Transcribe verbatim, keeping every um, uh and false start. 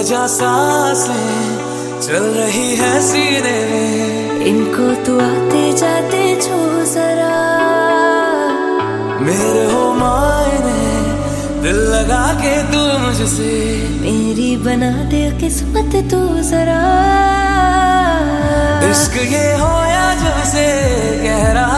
बेवजह सांसें चल रही है सीने में, इनको तू आते जाते छू जरा। मेरे हो मायने दिल लगा के तू मुझसे, मेरी बना दे किस्मत तू जरा। इश्क ये होया जब से कह रहा